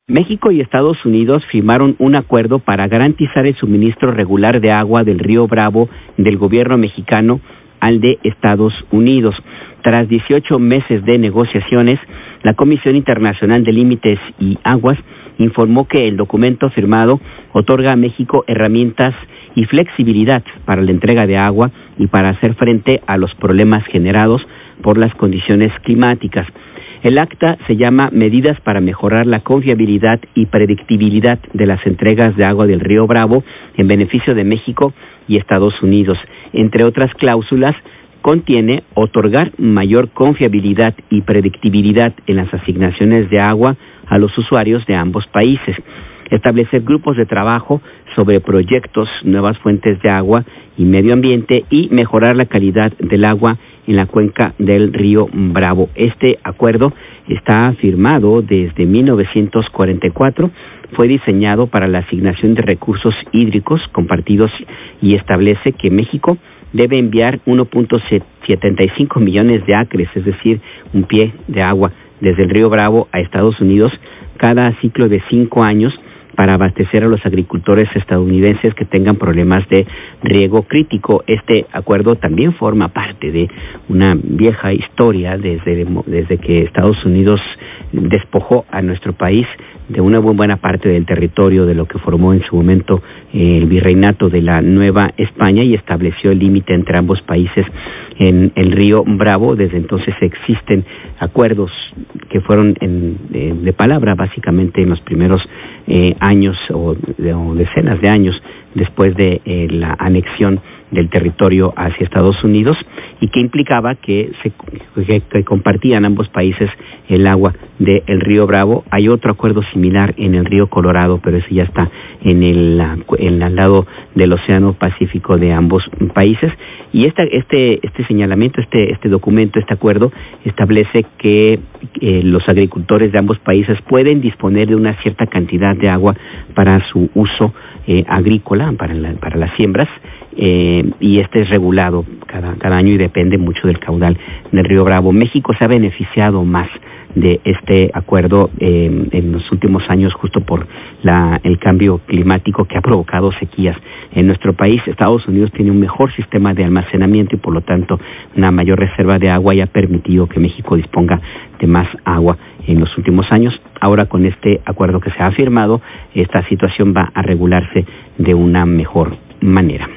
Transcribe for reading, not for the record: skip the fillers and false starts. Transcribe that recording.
México y Estados Unidos firmaron un acuerdo para garantizar el suministro regular de agua del río Bravo del gobierno mexicano al de Estados Unidos. Tras 18 meses de negociaciones, la Comisión Internacional de Límites y Aguas informó que el documento firmado otorga a México herramientas y flexibilidad para la entrega de agua y para hacer frente a los problemas generados por las condiciones climáticas. El acta se llama Medidas para mejorar la confiabilidad y predictibilidad de las entregas de agua del río Bravo en beneficio de México y Estados Unidos. Entre otras cláusulas, contiene otorgar mayor confiabilidad y predictibilidad en las asignaciones de agua a los usuarios de ambos países, establecer grupos de trabajo sobre proyectos, nuevas fuentes de agua y medio ambiente y mejorar la calidad del agua en la cuenca del río Bravo. Este acuerdo está firmado desde 1944, fue diseñado para la asignación de recursos hídricos compartidos y establece que México debe enviar 1.75 millones de acres, es decir, un pie de agua desde el río Bravo a Estados Unidos cada ciclo de 5 años para abastecer a los agricultores estadounidenses que tengan problemas de riego crítico. Este acuerdo también forma parte de una vieja historia desde que Estados Unidos despojó a nuestro país de una muy buena parte del territorio de lo que formó en su momento el virreinato de la Nueva España y estableció el límite entre ambos países en el río Bravo. Desde entonces existen acuerdos que fueron de palabra, básicamente en los primeros años o decenas de años después de la anexión del territorio hacia Estados Unidos y que implicaba que compartían ambos países el agua del río Bravo. Hay otro acuerdo similar en el río Colorado, pero ese ya está al lado del Océano Pacífico de ambos países. Y este señalamiento, este documento, este acuerdo establece que los agricultores de ambos países pueden disponer de una cierta cantidad de agua para su uso agrícola, para las siembras, y este es regulado cada año y depende mucho del caudal del río Bravo. México se ha beneficiado más de este acuerdo en los últimos años justo por el cambio climático que ha provocado sequías en nuestro país. Estados Unidos tiene un mejor sistema de almacenamiento y por lo tanto una mayor reserva de agua y ha permitido que México disponga de más agua en los últimos años. Ahora con este acuerdo que se ha firmado, esta situación va a regularse de una mejor manera.